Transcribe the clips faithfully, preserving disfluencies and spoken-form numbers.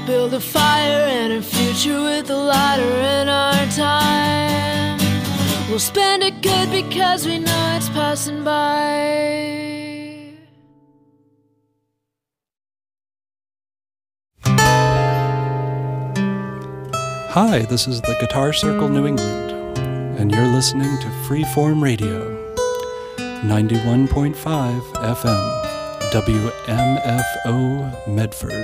build a fire and a future with a lighter in our time. We'll spend it good because we know it's passing by. Hi, this is the Guitar Circle New England, and you're listening to Freeform Radio, ninety-one point five F M, W M F O Medford.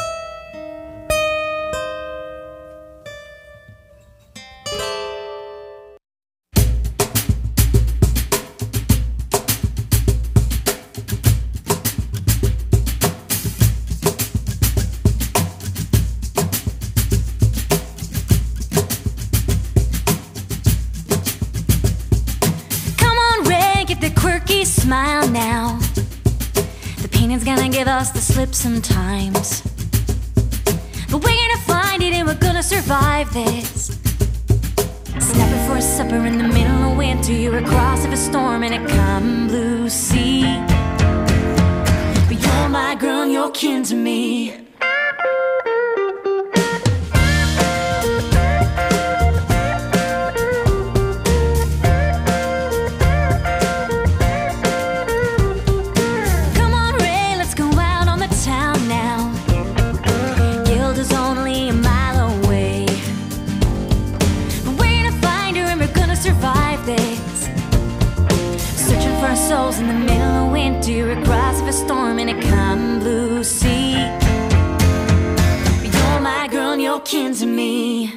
Smile now. The painting's gonna give us the slip sometimes, but we're gonna find it and we're gonna survive this. Snapping for a supper in the middle of winter, you're across of a storm in a calm blue sea. But you're my girl and you're kin to me. Souls in the middle of winter, across of a storm in a calm blue sea. You're my girl and you're kin to me.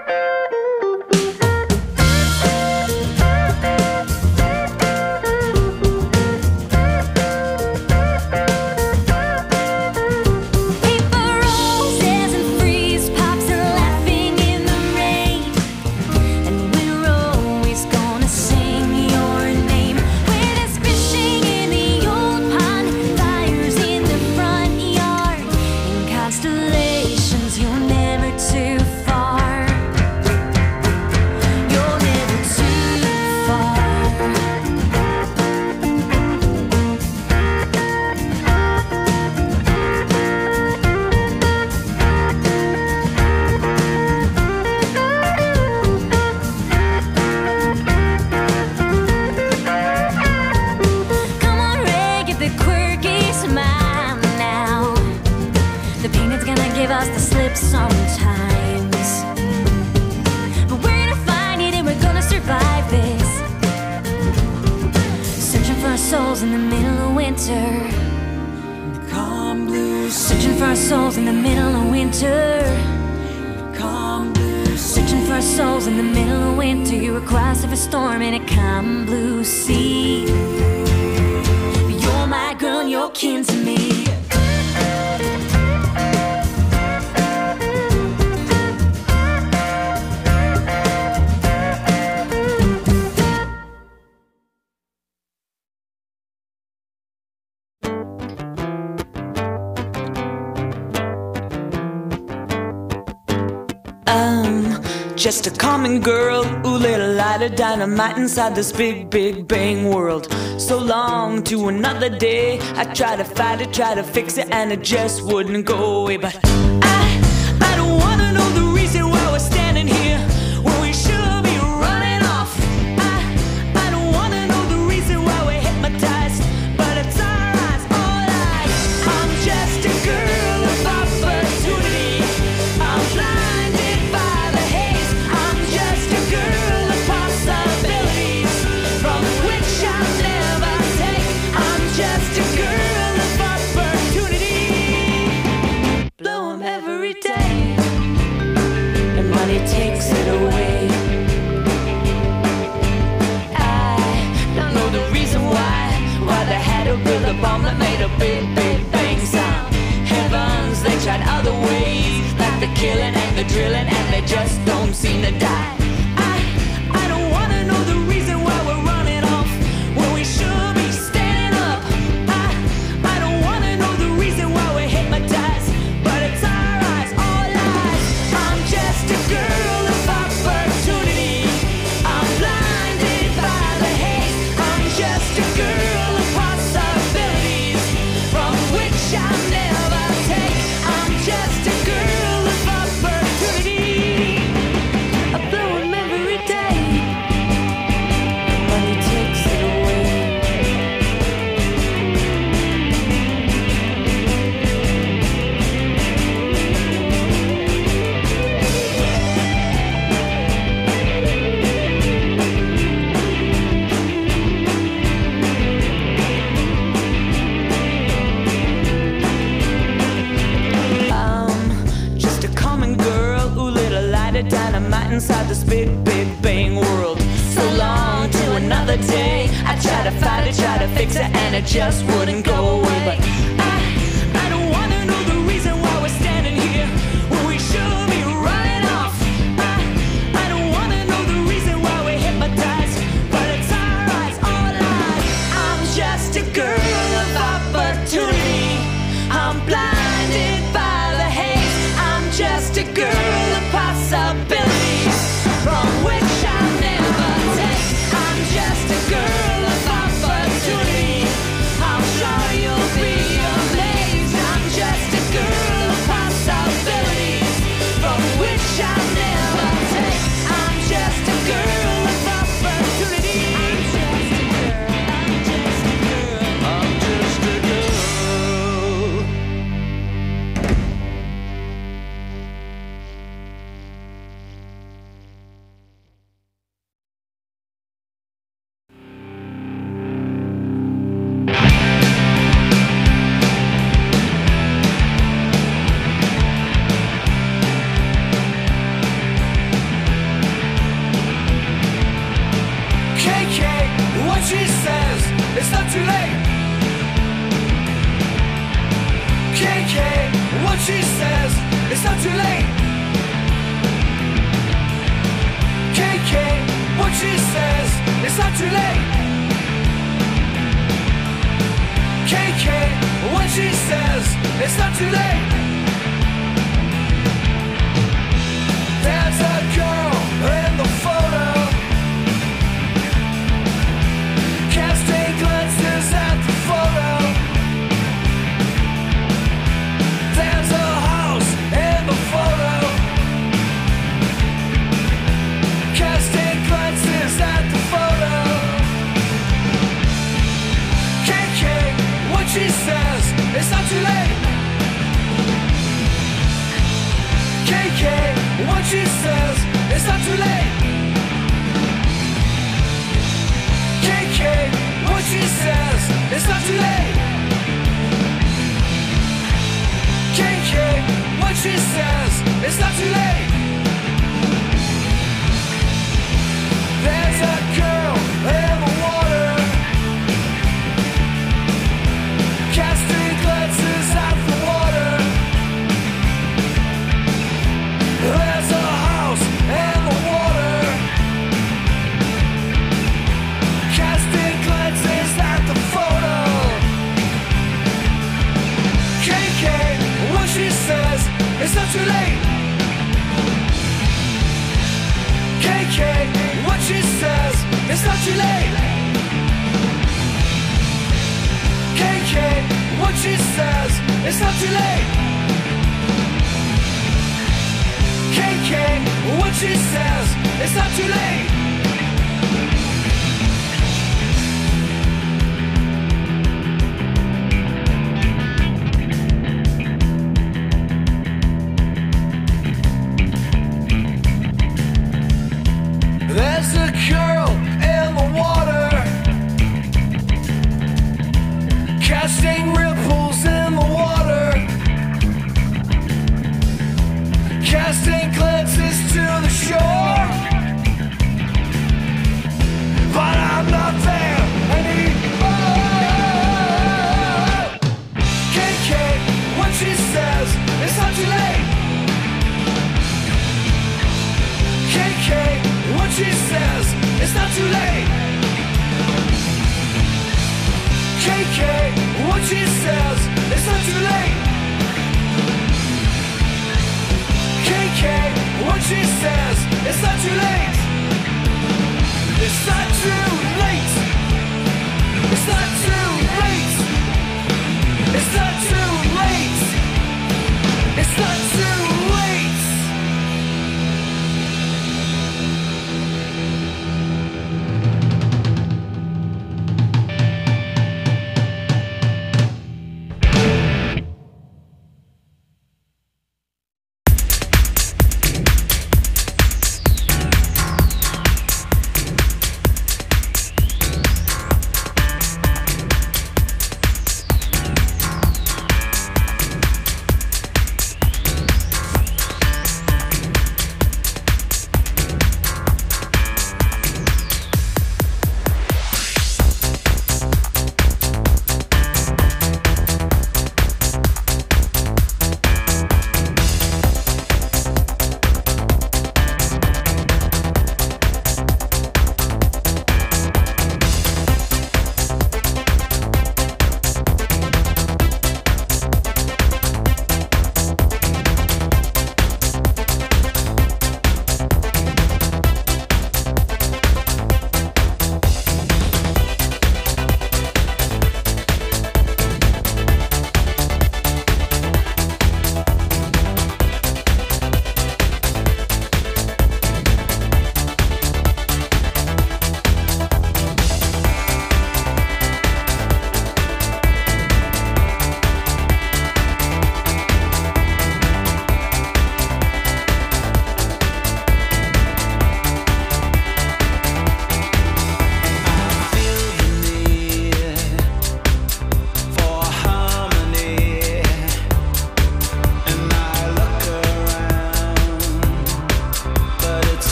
Sometimes, but we're gonna find it and we're gonna survive this. Searching for our souls in the middle of winter. Calm blue. Searching for our souls in the middle of winter. Calm blue. Searching for our souls in the middle of winter. You're across of a storm in a calm blue sea. You're my girl and you're kin to me. Just a common girl who lit a light of dynamite inside this big, big bang world. So long to another day, I tried to fight it, tried to fix it, and it just wouldn't go away. But I, I don't wanna know the reason why we're standing here when we should be running off. I, I don't wanna know the reason why we're hypnotized, but it's our eyes, all eyes. I'm just a girl of opportunity. I'm blinded by the haze. I'm just a girl of possibilities from which I'll never take. I'm just a girl of opportunity. Blow 'em every day, and money takes it away. to fight it, try to fix it, and it just wouldn't go away. But I, I don't wanna know the reason why we're standing here when we should be running off. I, I don't wanna know the reason why we're hypnotized, but it's our eyes all alive. I'm just a girl of opportunity. I'm blinded by the haze. I'm just a girl of possibilities from which I'll never take. I'm just a girl of opportunity. I'm sure you'll be amazed. I'm just a girl of possibilities from which I'll never take. I'm just a girl of opportunity. I'm just a girl. I'm just a girl. I'm just a girl. K K, what she says, it's not too late. K K, what she says, it's not too late. K K, what she says, it's not too late. K K, what she says, it's not too late. There's a girl in the photo, casting glances at the photo. There's a house in the photo, casting glances at the photo. K K, what she says, it's not too late. K K, what she says, it's not too late. K K, what she says, it's not too late. K K, what she says, it's not too late. There's a girl in the water, casting glances at the water. There's a house in the water, casting glances at the photo. K K, what she says, it's not too late. K K, what she says, it's not too late. K K, what she says, it's not too late. K K, what she says, it's not too late. There's a girl in the water, casting ripples in the water, casting glances to the shore. But I'm not there anymore. K K, what she says, it's not too late. K K, what she says, it's not too late. K K, what she says, it's not too late. K K, what she says, it's not too late. It's not too late. It's not too late. It's not too late. It's not too late.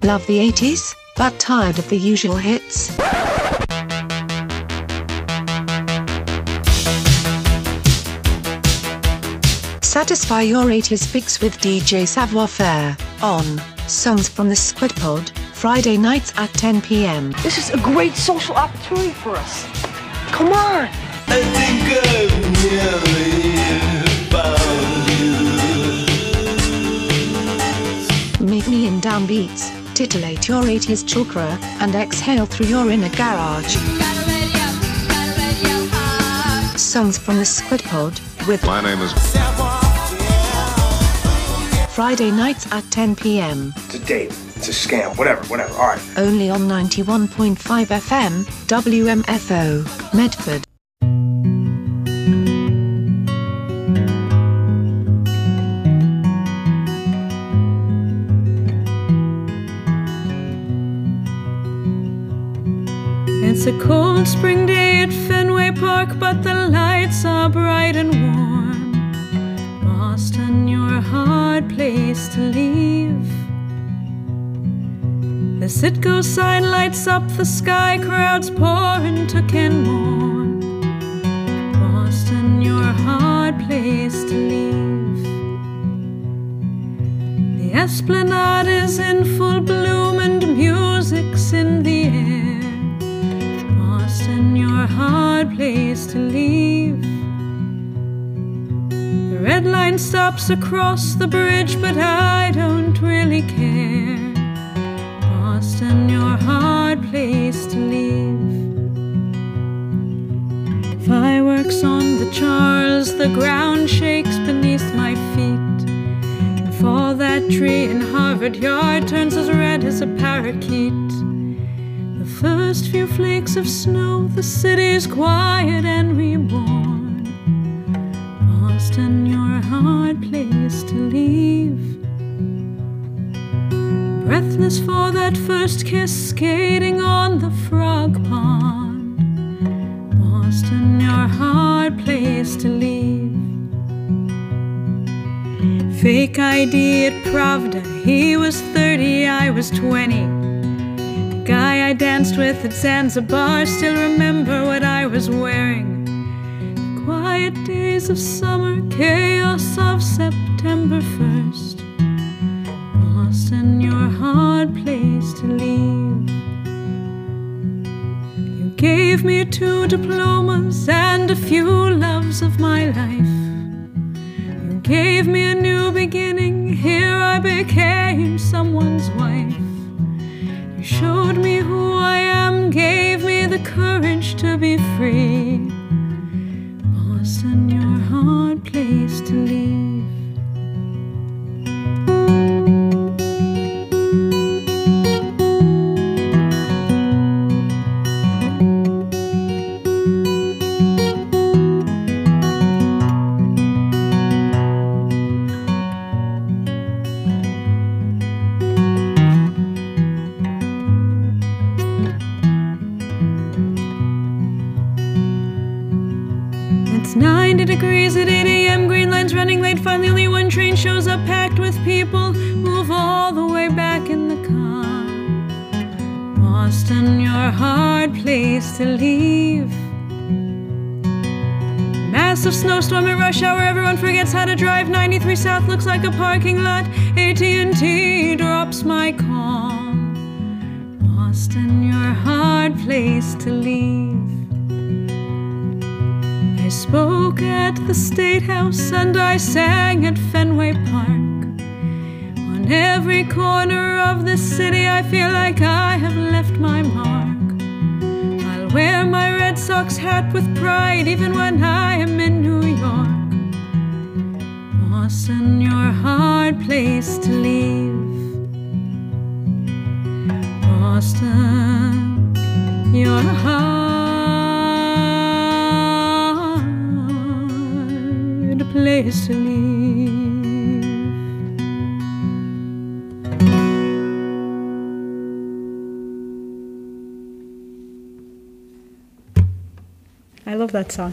Love the eighties, but tired of the usual hits? Satisfy your eighties fix with D J Savoir Faire, on Songs from the Squid Pod, Friday nights at ten p m. This is a great social opportunity for us. Come on! I think I've nearly found you. Meet me in downbeats, titillate your eighties chakra, and exhale through your inner garage. Songs from the Squid Pod, with My name is Friday nights at ten p m. It's a date. It's a scam. Whatever, whatever. All right. Only on ninety-one point five F M, W M F O, Medford. It's a cold spring day at Fenway Park, but the lights are bright and warm. Boston, you're a hard place to leave. The Citgo sign lights up the sky, crowds pour into Kenmore. Boston, you're a hard place to leave. The Esplanade is in full bloom and music's in the air. Boston, you're a hard place to leave. The red line stops across the bridge, but I don't really care. Boston, you're a hard place to leave. Fireworks on the Charles, the ground shakes beneath my feet. And for that tree in Harvard Yard turns as red as a parakeet. The first few flakes of snow, the city's quiet and reborn. Boston, you're a hard place to leave. Breathless for that first kiss, skating on the frog pond. Boston, you're a hard place to leave. Fake I D at Pravda, he was thirty, I was twenty. The guy I danced with at Zanzibar, still remember what I was wearing. The quiet days of summer, chaos of September first. Boston, you're a hard place to leave. You gave me two diplomas and a few loves of my life. You gave me a new beginning, here I became someone's wife. You showed me who I am, gave me the courage to be free. Boston, you're a hard place to leave. ninety degrees at eight a m, green lines running late, finally only one train shows up packed with people, move all the way back in the car. Boston, you're a hard place to leave. Massive snowstorm at rush hour, everyone forgets how to drive. ninety-three South looks like a parking lot, A T and T drops my call. Boston, you're a hard place to leave. I spoke at the State House and I sang at Fenway Park. On every corner of the city I feel like I have left my mark. I'll wear my Red Sox hat with pride even when I am in New York. Boston, you're a hard place to leave. Boston, you're a hard place to leave. I love that song.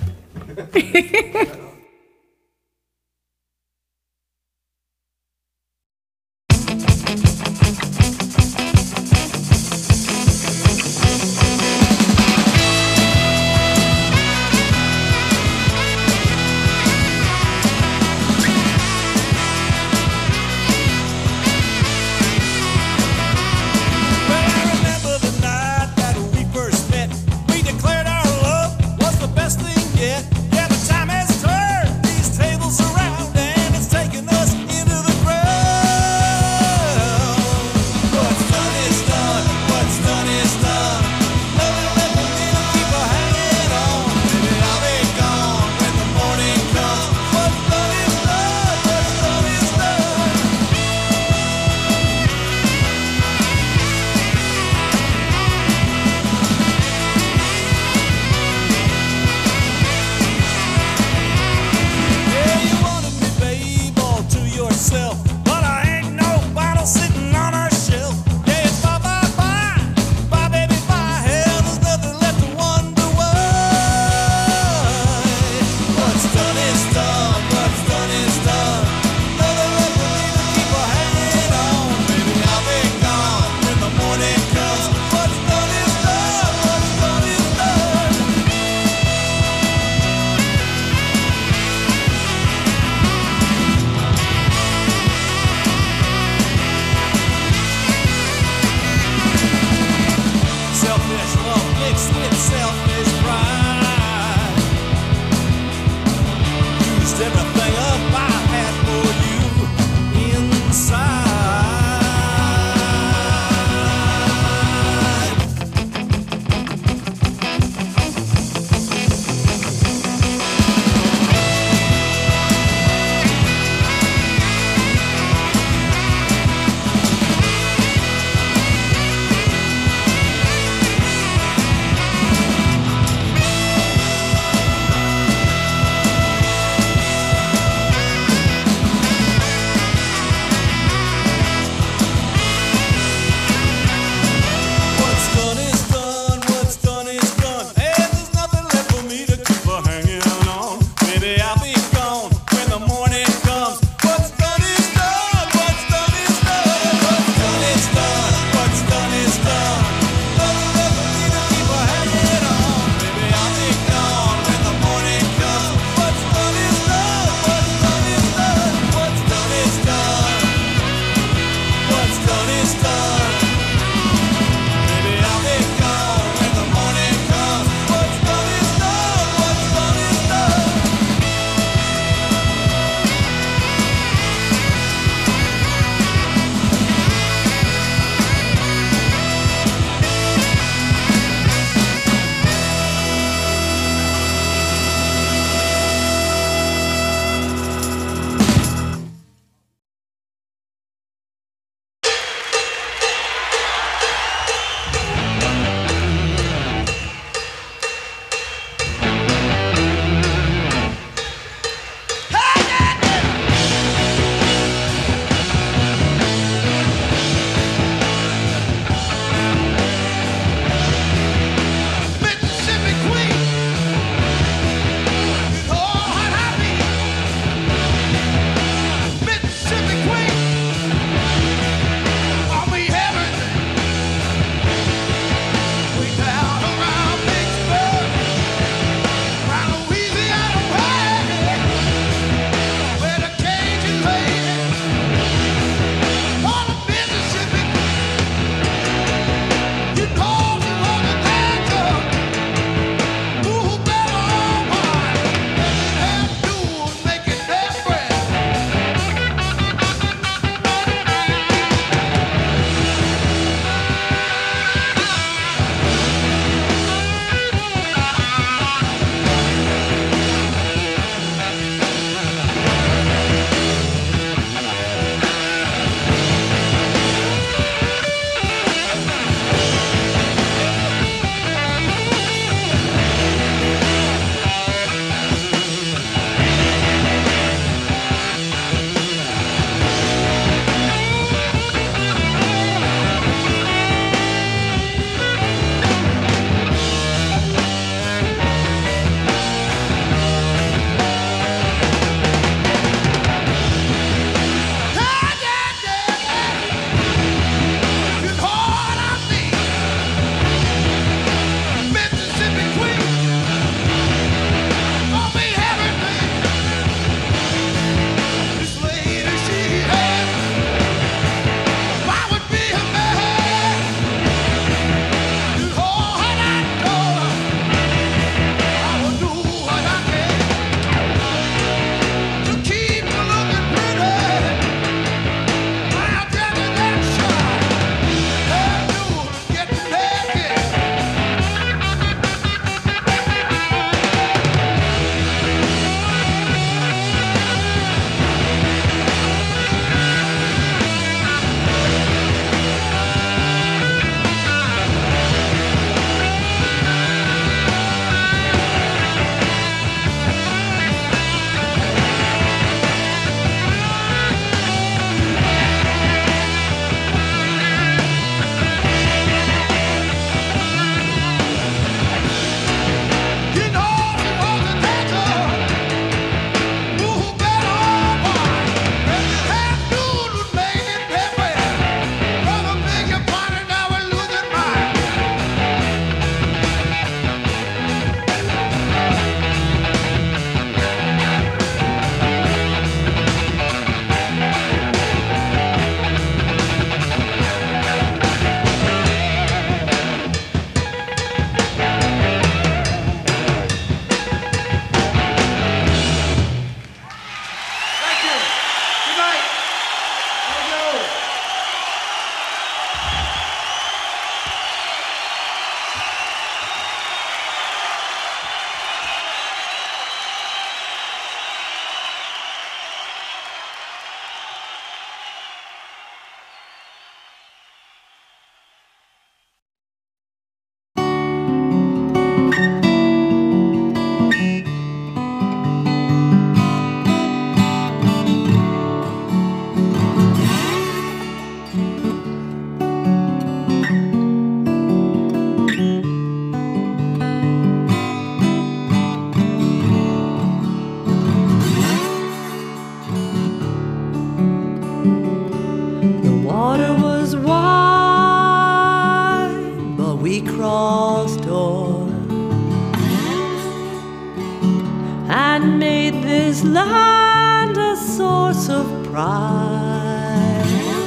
and made this land a source of pride.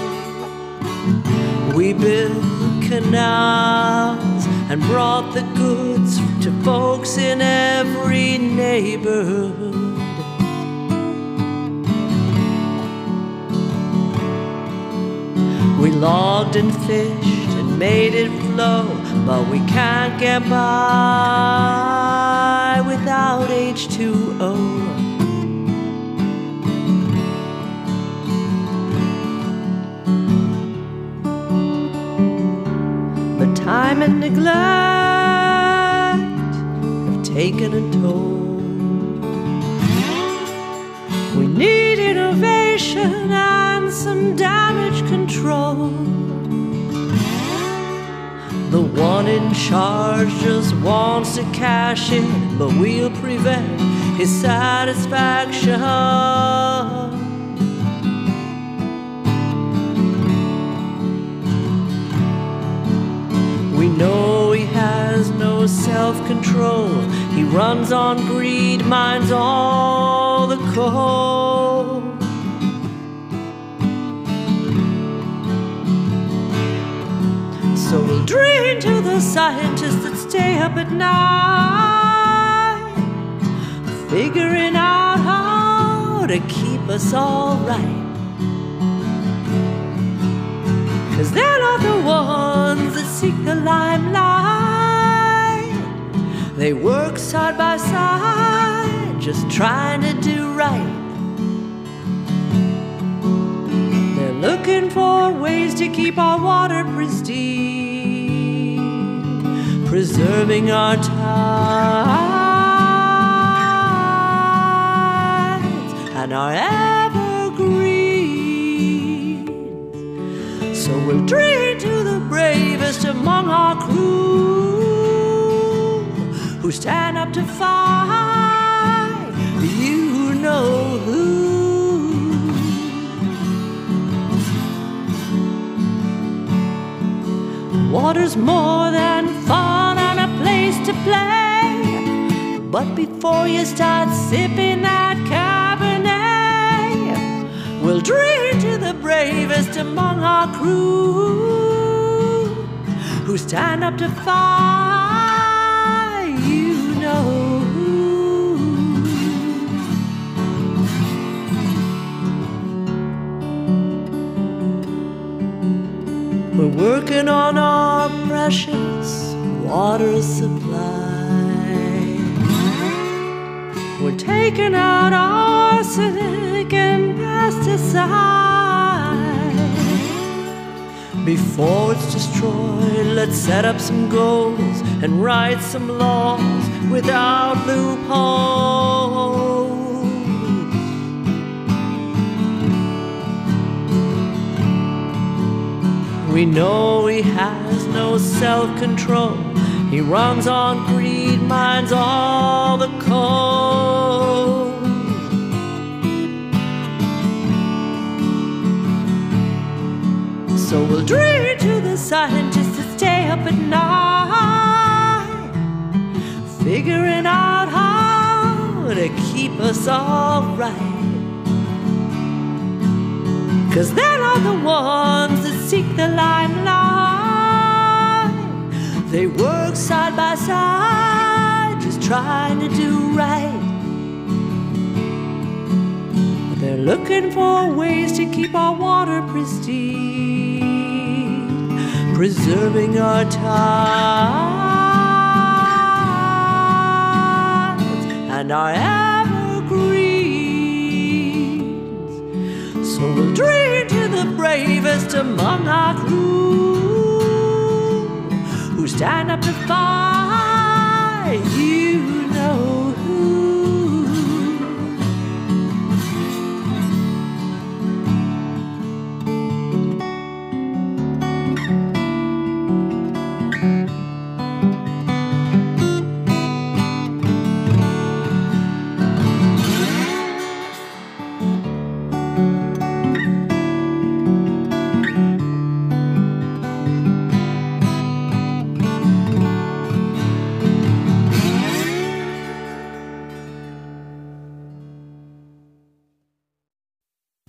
We built canals and brought the goods to folks in every neighborhood. We logged and fished and made it flow, but we can't get by without H two O. But time and neglect have taken a toll. We need innovation and some damage control. The one in charge just wants to cash in, but we'll prevent his satisfaction. We know he has no self-control. He runs on greed, mines all the coal. So we'll drain to the scientists that stay up at night, figuring out how to keep us all right. 'Cause they're not the ones that seek the limelight. They work side by side, just trying to do right. They're looking for ways to keep our water pristine, preserving our tides and our evergreens. So we'll drain to the bravest among our crew, who stand up to fight, you know who. Water's more than fun and a place to play, but before you start sipping that Cabernet, we'll drink to the bravest among our crew, who stand up to fight, you know who. We're working on our precious water supply. We're taking out arsenic and pesticide. Before it's destroyed, let's set up some goals and write some laws without loopholes. We know he has no self-control. He runs on greed, mines all the coal. So we'll dream to the scientists that stay up at night, figuring out how to keep us all right. 'Cause they're not the ones that seek the limelight. They work side by side, just trying to do right. They're looking for ways to keep our water pristine, preserving our tides and our evergreens. So we'll dream to the bravest among our crew, who stand up to fight, you know who.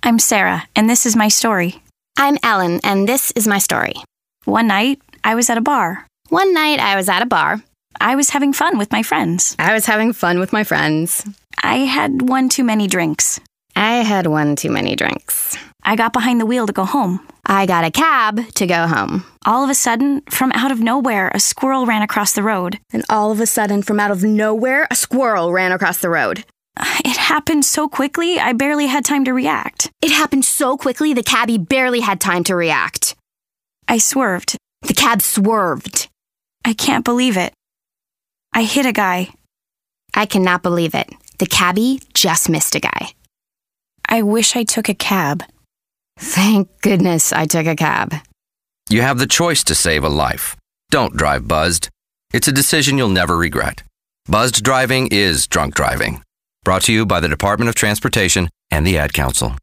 I'm Sarah, and this is my story. I'm Ellen, and this is my story. One night, I was at a bar. One night, I was at a bar. I was having fun with my friends. I was having fun with my friends. I had one too many drinks. I had one too many drinks. I got behind the wheel to go home. I got a cab to go home. All of a sudden, from out of nowhere, a squirrel ran across the road. And all of a sudden, from out of nowhere, a squirrel ran across the road. It happened so quickly, I barely had time to react. It happened so quickly, the cabbie barely had time to react. I swerved. The cab swerved. I can't believe it. I hit a guy. I cannot believe it. The cabbie just missed a guy. I wish I took a cab. Thank goodness I took a cab. You have the choice to save a life. Don't drive buzzed. It's a decision you'll never regret. Buzzed driving is drunk driving. Brought to you by the Department of Transportation and the Ad Council.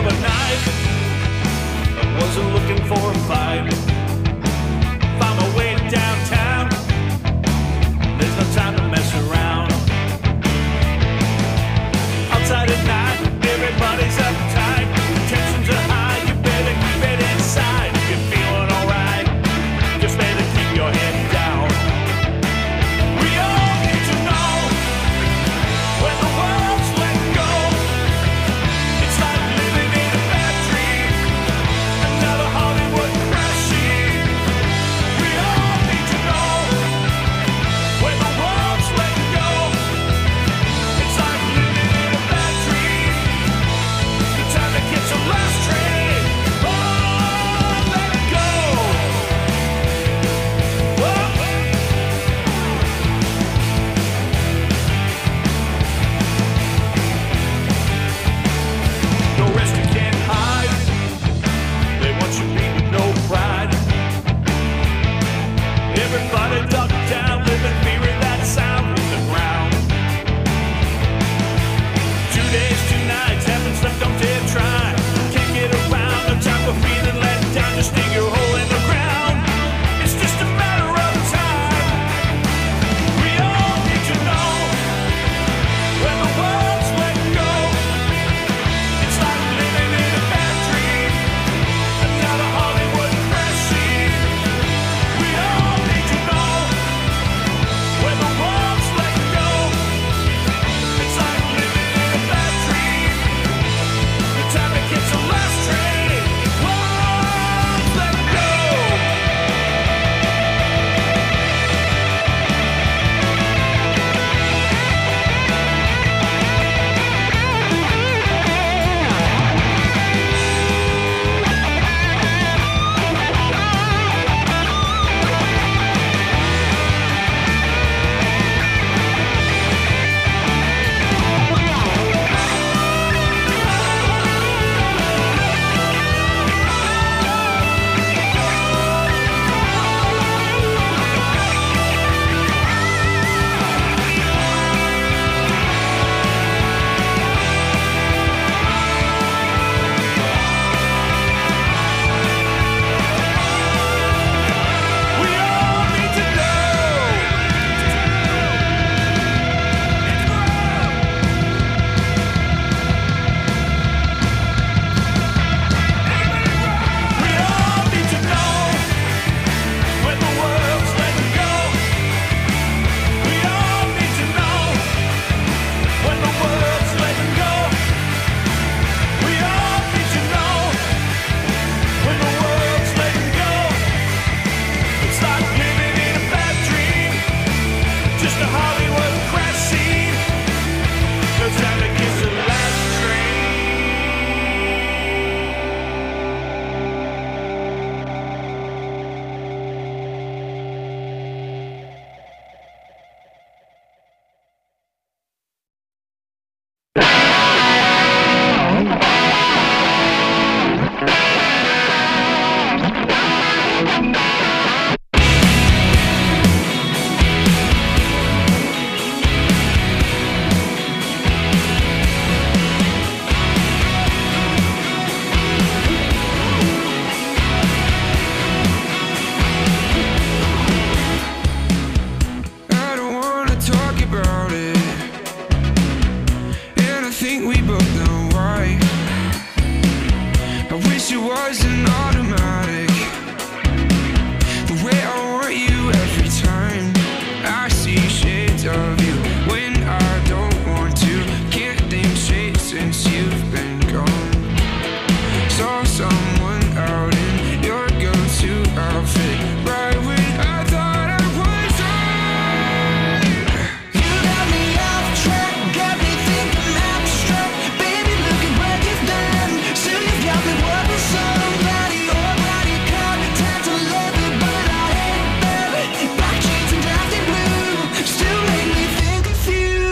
Wasn't looking for a fight. Found my way it wasn't automatic. The way I want you every time I see shades of you when I don't want to. Can't think straight since you've been gone. Saw someone out in your go-to outfit right when I thought I was on. You got me off track, got me thinking abstract. Baby, look at what you've done. Still you've got me wanting somebody, oh body caught. Time to love it, but I hate that. Black jeans and drafty blue still make me think of you.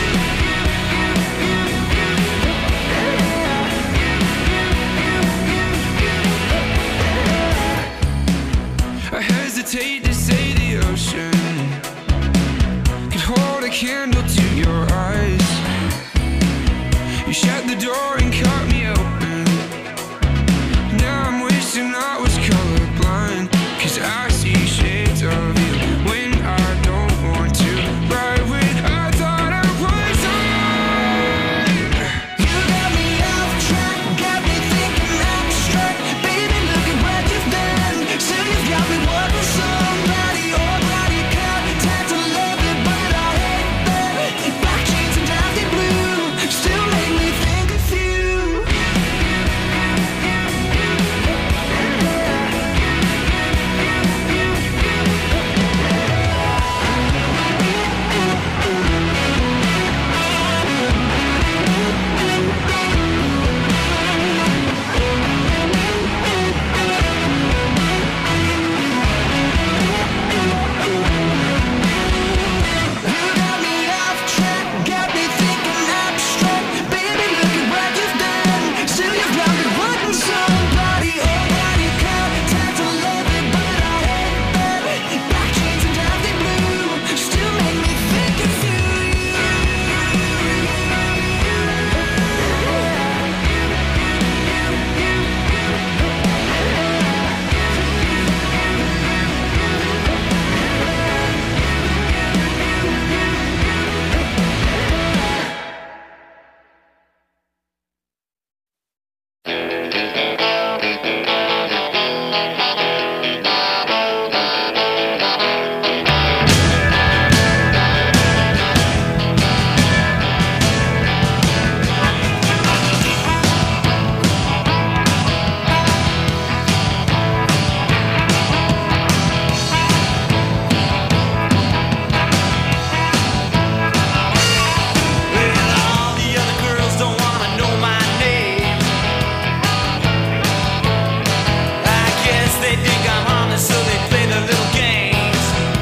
I hesitate to say the ocean could hold a candle to your eyes. You shut the door and cut me open. Now I'm wishing I was colorblind, 'cause I see shades of you when I don't want to. Right when I thought I was on. You got me off track, got me thinking abstract. Baby, look at what you've done. Still you've got me wanting somebody, oh body caught. Time to love it, but I hate that. Black jeans and drafty blue still make me think of you. You got me off track, got me thinking abstract. Baby, look at what you've done. Still you've got me wanting somebody, oh body caught. Time to love it, but I hate that. Black jeans and drafty blue still make me think of you. Well, all the other girls don't wanna know my name. I guess they think I'm honest, so they play their little games.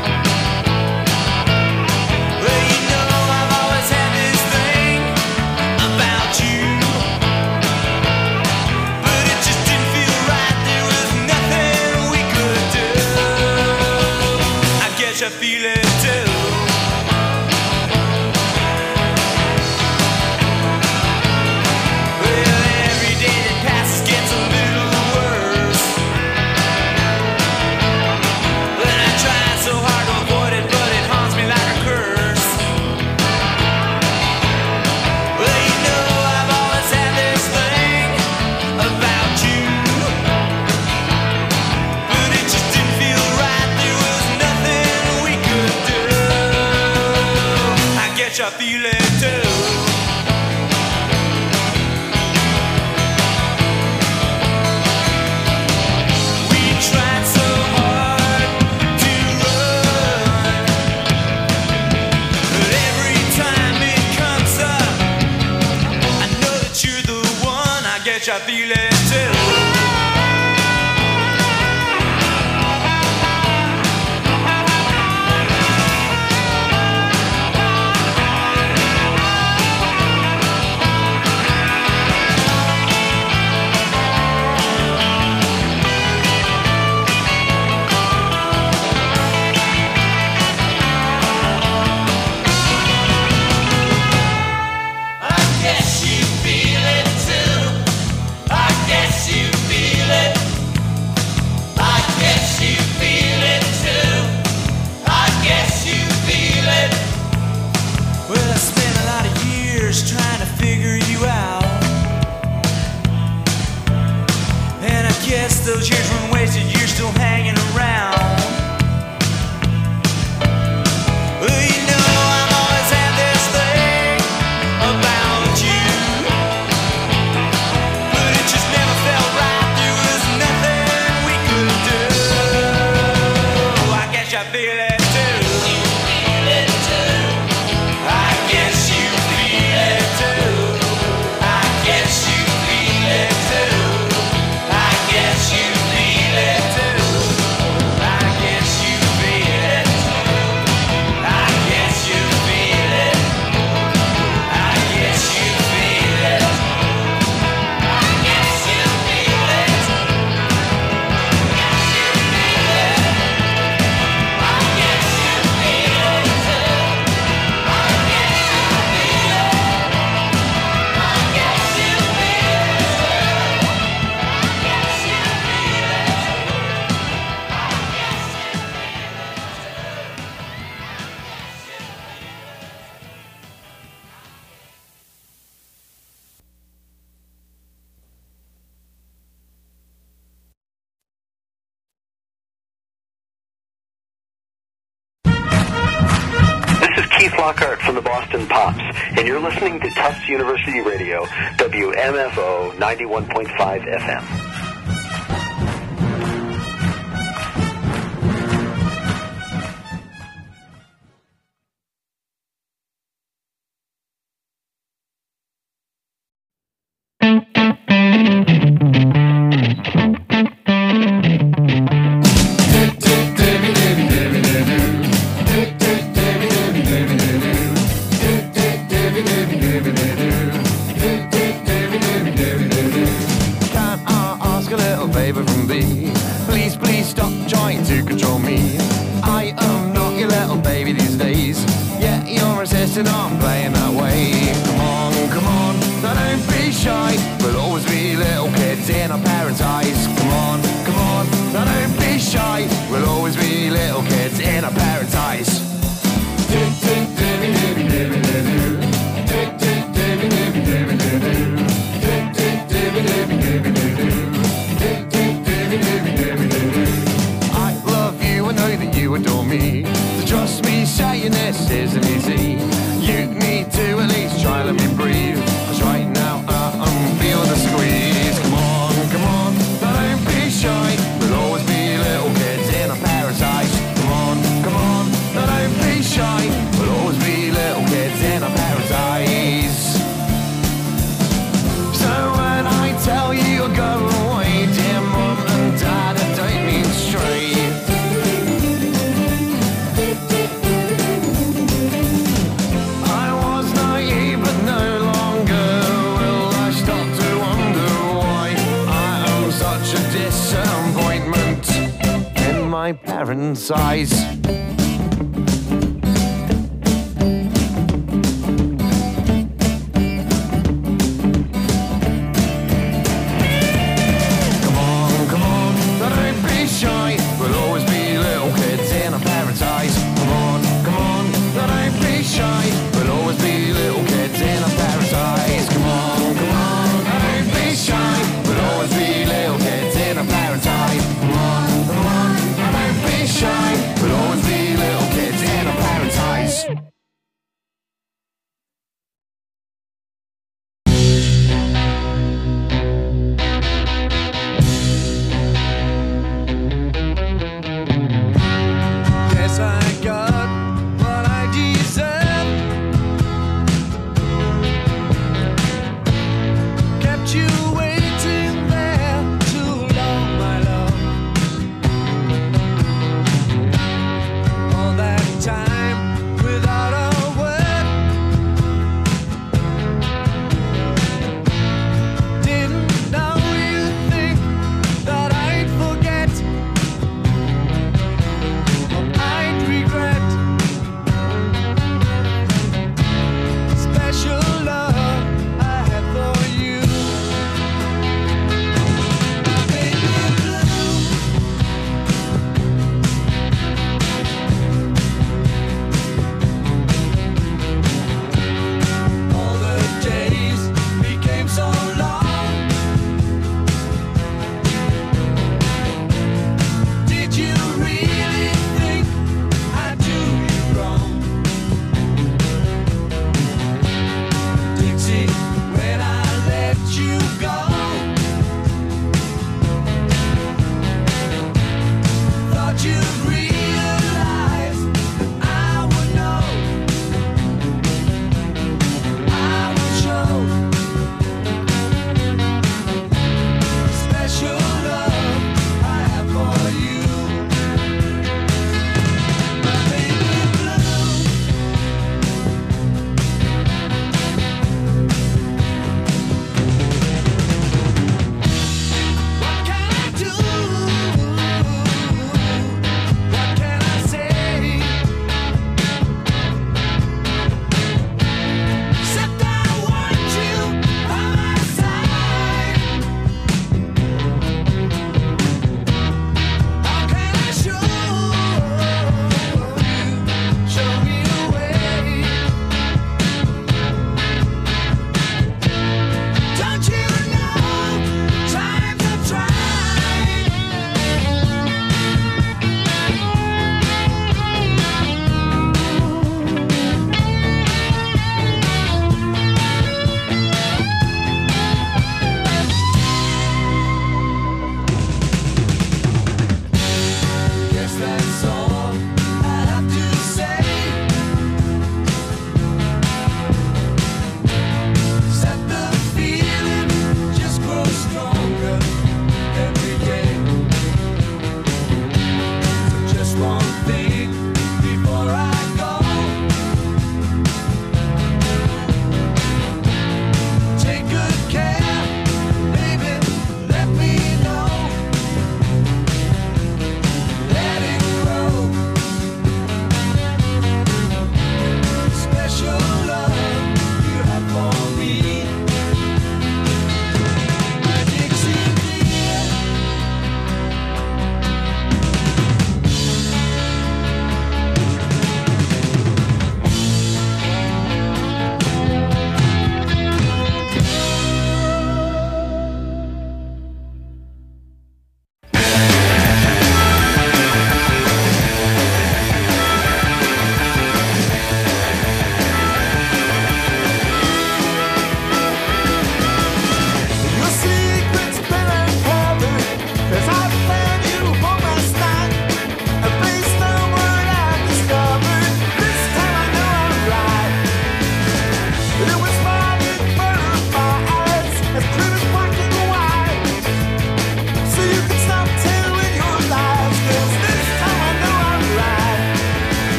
Well, you know I've always had this thing about you, but it just didn't feel right. There was nothing we could do. I guess you feel it too. Well, every day that passes gets a little worse. But I try so hard to avoid it, but it haunts me like a curse. Well, you know I've always had this thing about you, but it just didn't feel right. There was nothing we could do. I guess you feel it too. We tried so hard to run, but every time it comes up, I know that you're the one. I guess I feel it too. I guess you feel it too. I guess you guess those years weren't wasted, you're still hanging around. Well, you know I've always had this thing about you, but it just never felt right. There was nothing we could do. I guess I feel it too. Feel it too. I guess you feel it too. I guess you feel it too. I guess you feel it too. I guess you feel it. I guess you feel it. I guess you feel it. I guess you feel it. I guess you feel it too. I guess you feel it. I guess you feel it too. I guess you This is Keith Lockhart from the Boston Pops, and you're listening to Tufts University Radio, W M F O ninety-one point five F M. Can I ask a little favor from thee? Please, please stop trying to control me. I am not your little baby these days. Yeah, you're insisting on playing that way. Come on, come on, now don't be shy. We'll always be little kids in our parents' eyes. Come on, come on, now don't be shy. We'll always be little kids in our parents' eyes. I love you, I know that you adore me. So trust me, saying this isn't easy. You need to at least try let me breathe. 'Cause right now uh, I'm feeling the squeeze. Come on, come on, now don't be shy. We'll always be little kids in our parents' eyes. Come on, come on, now don't be shy. We'll always be little kids in our parents' eyes. So when I tell you to go away, dear mum and dad, I don't mean straight. I was naive but no longer will I start to wonder why I am such a disappointment in my parents' eyes. Come on, come on, now don't be shy. We'll always be little kids in our parents' eyes. Come on, come on, now don't be shy. We'll always be little kids in our parents' eyes. Come on, come on, now don't be shy. We'll always be little kids in our parents' eyes. Come on, come on, now don't be shy. We'll always be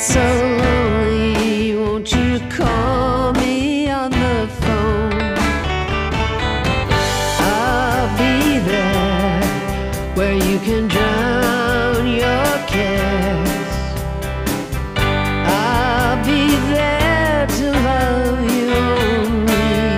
so lonely, won't you call me on the phone? I'll be there where you can drown your cares. I'll be there to love you only.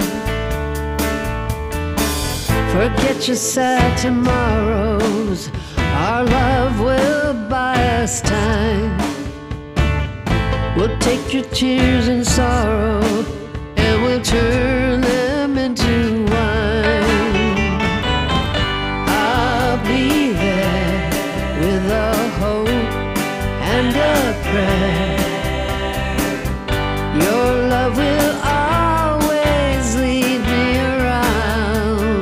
Forget your sad tomorrows, our love will buy us time. We'll take your tears and sorrow and we'll turn them into wine. I'll be there with a hope and a prayer. Your love will always lead me around.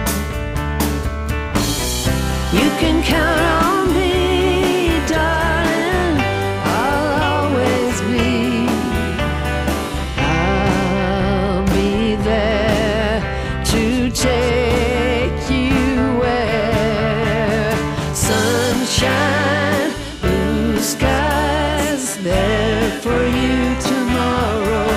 You can count on me, darling, I'll always be. I'll be there to take you where sunshine, blue skies, there for you tomorrow.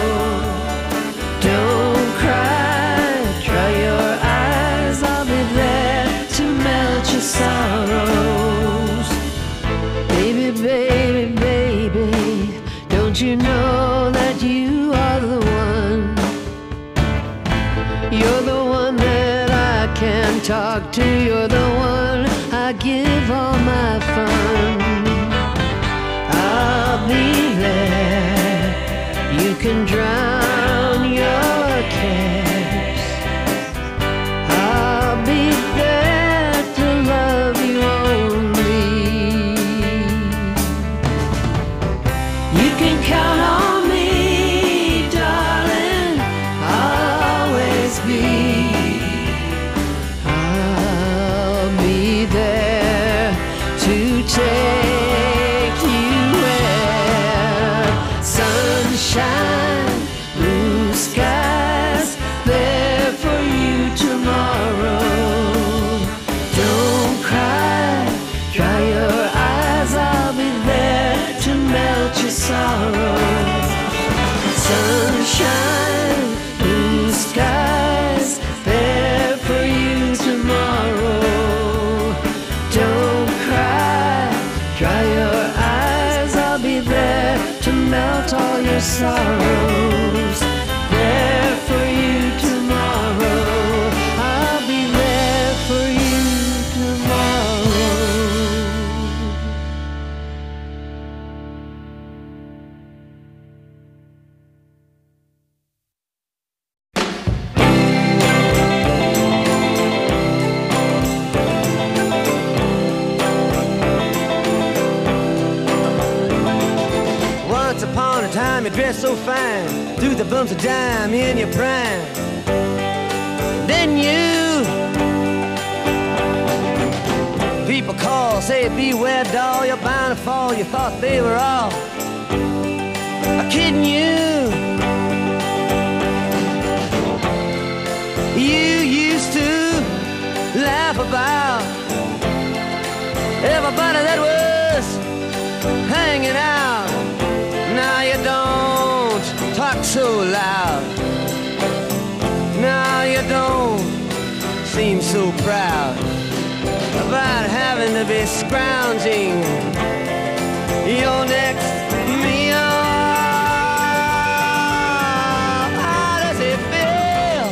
Don't cry, dry your eyes, I'll be there to melt your sorrows. Baby, baby, baby, don't you know that you are the one? You're the one that I can talk to, you're the one I give all my fun. I'll be there, you can drown your cares. I'll be there to love you only. You can count on me, darling, I'll always be. I'll be there to take you where sunshine, blue skies, there for you tomorrow. Don't cry, dry your eyes, I'll be there to melt your sorrows. Sunshine, blue skies, there for you tomorrow. Don't cry, dry your eyes, I'll be there to melt all your sorrows. There for you tomorrow, I'll be there for you tomorrow. Once upon a time you dressed so fine, threw the bumps of dime in your prime. Then you, people call, say beware doll, you're bound to fall. You thought they were all kidding you. You used to laugh about everybody that was hanging out. Now you don't talk so loud. Now you don't seem so proud about having to be scrounging your next meal. How does it feel?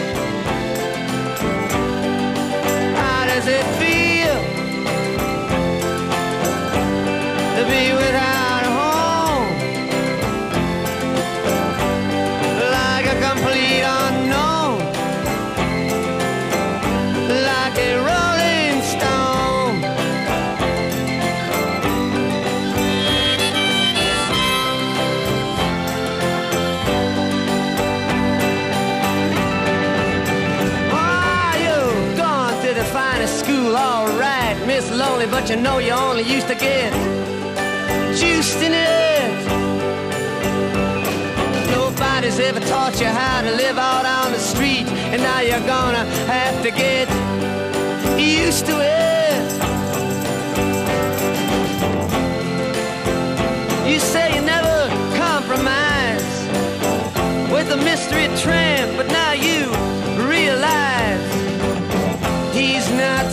How does it feel to be without a home? Like a complete unknown, like a rolling stone. Oh, you've gone to the finest school, all right, Miss Lonely, but you know you only used to get juiced in it. Nobody's ever taught you how to live out on the street, and now you're gonna have to get used to it. You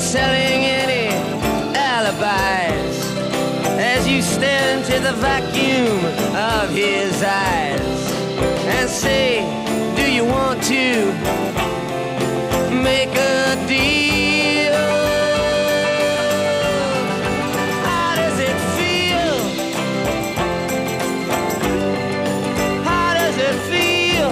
selling any alibis as you stare into the vacuum of his eyes and say, do you want to make a deal? How does it feel? How does it feel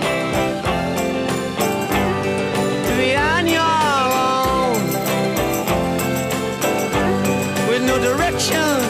to be on your own with no direction?